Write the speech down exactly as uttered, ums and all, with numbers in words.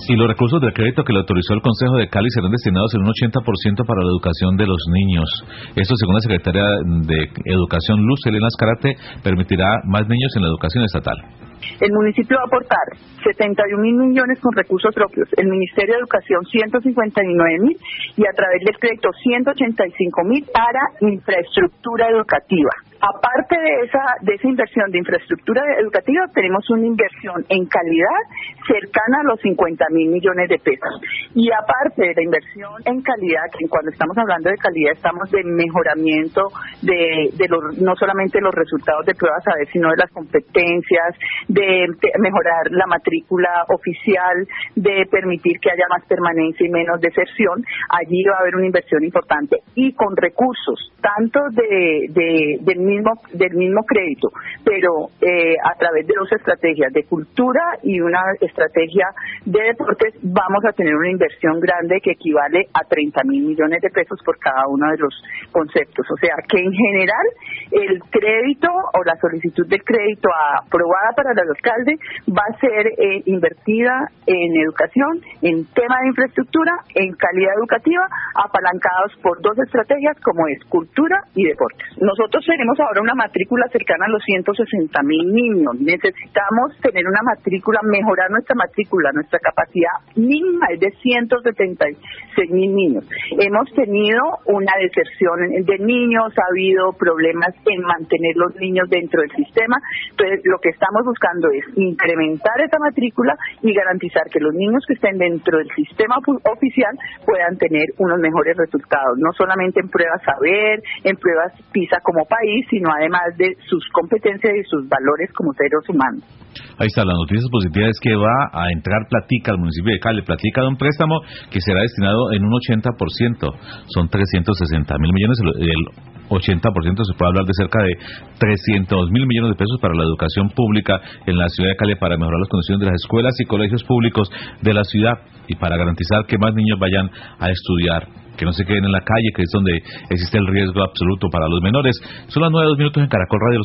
Y los recursos del crédito que le autorizó el Consejo de Cali serán destinados en un ochenta por ciento para la educación de los niños. Esto, según la secretaria de Educación, Luz Helena Azcárate, permitirá más niños en la educación estatal. El municipio va a aportar setenta y un mil millones con recursos propios, el Ministerio de Educación ciento cincuenta y nueve mil y a través del crédito ciento ochenta y cinco mil para infraestructura educativa. Aparte de esa de esa inversión de infraestructura educativa, tenemos una inversión en calidad cercana a los cincuenta mil millones de pesos. Y aparte de la inversión en calidad, que cuando estamos hablando de calidad estamos de mejoramiento de, de los, no solamente los resultados de pruebas a ver, sino de las competencias, de, de mejorar la matrícula oficial, de permitir que haya más permanencia y menos deserción. Allí va a haber una inversión importante y con recursos, tanto de, de, del mismo del mismo crédito, pero eh, a través de dos estrategias de cultura y una estrategia de deportes, vamos a tener una inversión grande que equivale a treinta mil millones de pesos por cada uno de los conceptos. O sea que en general el crédito o la solicitud de crédito aprobada para el alcalde va a ser eh, invertida en educación, en tema de infraestructura, en calidad educativa, apalancados por dos estrategias como es cultura y deportes. Nosotros tenemos ahora una matrícula cercana a los ciento sesenta mil niños. Necesitamos tener una matrícula, mejorar nuestra matrícula, nuestra capacidad mínima es de ciento setenta y seis mil niños. Hemos tenido una deserción de niños, ha habido problemas en mantener los niños dentro del sistema, entonces lo que estamos buscando es incrementar esa matrícula y garantizar que los niños que estén dentro del sistema oficial puedan tener unos mejores resultados, no solamente en pruebas saber, en pruebas PISA como país, sino además de sus competencias y sus valores como seres humanos. Ahí está, la noticia positiva es que va a entrar Platica al municipio de Cali. Platica de un préstamo que será destinado en un ochenta por ciento, son trescientos sesenta mil millones, el ochenta por ciento se puede hablar de cerca de trescientos mil millones de pesos para la educación pública en la ciudad de Cali para mejorar las condiciones de las escuelas y colegios públicos de la ciudad y para garantizar que más niños vayan a estudiar, que no se queden en la calle, que es donde existe el riesgo absoluto para los menores. Son las nueve, dos minutos en Caracol Radio.